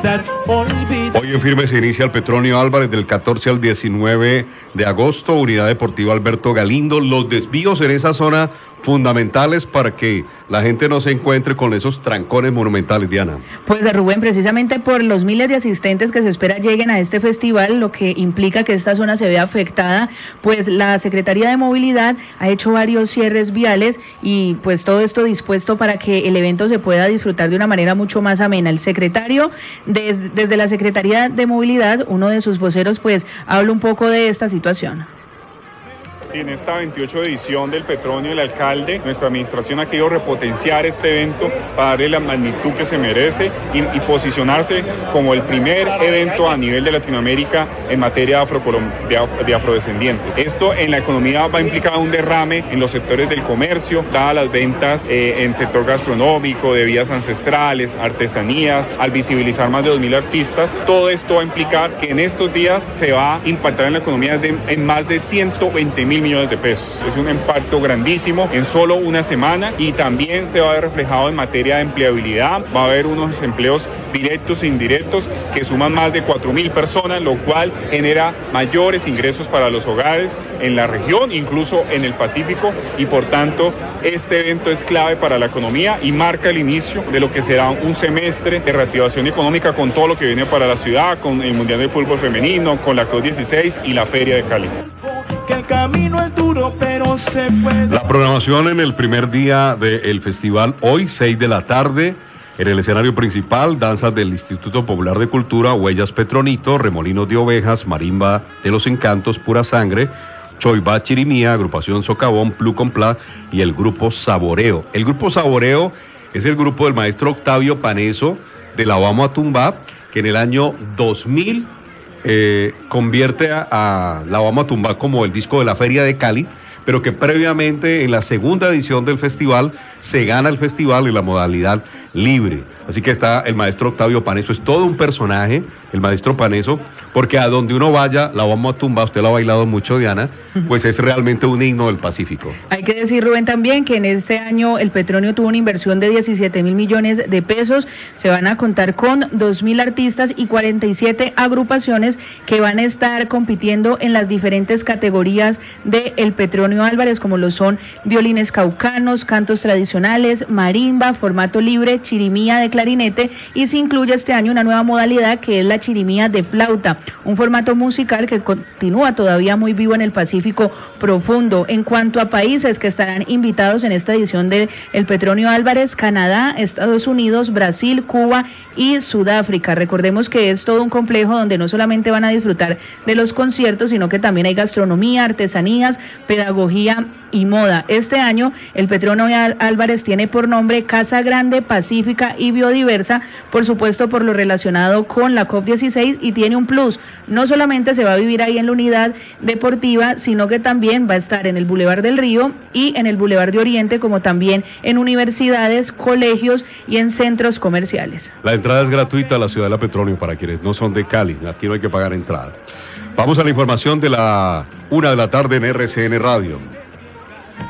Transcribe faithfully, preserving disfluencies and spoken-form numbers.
Hoy en firme se inicia el Petronio Álvarez del catorce al diecinueve de agosto, Unidad Deportiva Alberto Galindo. Los desvíos en esa zona fundamentales para que la gente no se encuentre con esos trancones monumentales, Diana. Pues de Rubén, precisamente por los miles de asistentes que se espera lleguen a este festival, lo que implica que esta zona se vea afectada, pues la Secretaría de Movilidad ha hecho varios cierres viales y pues todo esto dispuesto para que el evento se pueda disfrutar de una manera mucho más amena. El secretario, des, desde la Secretaría de Movilidad, uno de sus voceros, pues habla un poco de esta situación. Sí, en esta veintiocho edición del Petronio, el alcalde, nuestra administración ha querido repotenciar este evento para darle la magnitud que se merece y, y posicionarse como el primer evento a nivel de Latinoamérica en materia de, afro, de, de afrodescendientes. Esto en la economía va a implicar un derrame en los sectores del comercio, dadas las ventas eh, en sector gastronómico, de bebidas ancestrales, artesanías, al visibilizar más de dos mil artistas. Todo esto va a implicar que en estos días se va a impactar en la economía de, en más de ciento veinte mil millones de pesos. Es un impacto grandísimo en solo una semana y también se va a ver reflejado en materia de empleabilidad. Va a haber unos empleos directos e indirectos que suman más de cuatro mil personas, lo cual genera mayores ingresos para los hogares en la región, incluso en el Pacífico, y por tanto este evento es clave para la economía y marca el inicio de lo que será un semestre de reactivación económica con todo lo que viene para la ciudad, con el Mundial de Fútbol Femenino, con la COP dieciséis y la Feria de Cali. Que el camino es duro, pero se puede. La programación en el primer día del festival, hoy, seis de la tarde, en el escenario principal, danzas del Instituto Popular de Cultura, Huellas Petronito, Remolinos de Ovejas, Marimba de los Encantos, Pura Sangre, Choibá Chirimía, Agrupación Socavón, Pluconplá y el Grupo Saboreo. El Grupo Saboreo es el grupo del maestro Octavio Paneso, de La Vamos a Tumbar, que en el año dos mil Eh, convierte a, a La Vamos a Tumbar como el disco de la Feria de Cali, pero que previamente en la segunda edición del festival se gana el festival en la modalidad libre. Así que está el maestro Octavio Paneso, es todo un personaje, el maestro Paneso, porque a donde uno vaya, La Vamos a Tumbar, usted lo ha bailado mucho, Diana, pues es realmente un himno del Pacífico. Hay que decir, Rubén, también que en este año el Petronio tuvo una inversión de diecisiete mil millones de pesos, se van a contar con dos mil artistas y cuarenta y siete agrupaciones que van a estar compitiendo en las diferentes categorías del Petronio Álvarez, como lo son violines caucanos, cantos tradicionales, marimba, formato libre, chirimía de clarinete, y se incluye este año una nueva modalidad que es la chirimía de flauta, un formato musical que continúa todavía muy vivo en el Pacífico profundo. En cuanto a países que estarán invitados en esta edición de El Petronio Álvarez, Canadá, Estados Unidos, Brasil, Cuba y Sudáfrica. Recordemos que es todo un complejo donde no solamente van a disfrutar de los conciertos, sino que también hay gastronomía, artesanías, pedagogía y moda. Este año el Petronio Álvarez tiene por nombre Casa Grande, Pacífica y Biodiversa, por supuesto por lo relacionado con la COP dieciséis, y tiene un plus. No solamente se va a vivir ahí en la unidad deportiva, sino que también va a estar en el Boulevard del Río y en el Boulevard de Oriente, como también en universidades, colegios y en centros comerciales. La entrada es gratuita a la ciudad de la Petronio para quienes no son de Cali, aquí no hay que pagar entrada. Vamos a la información de la una de la tarde en R C N Radio.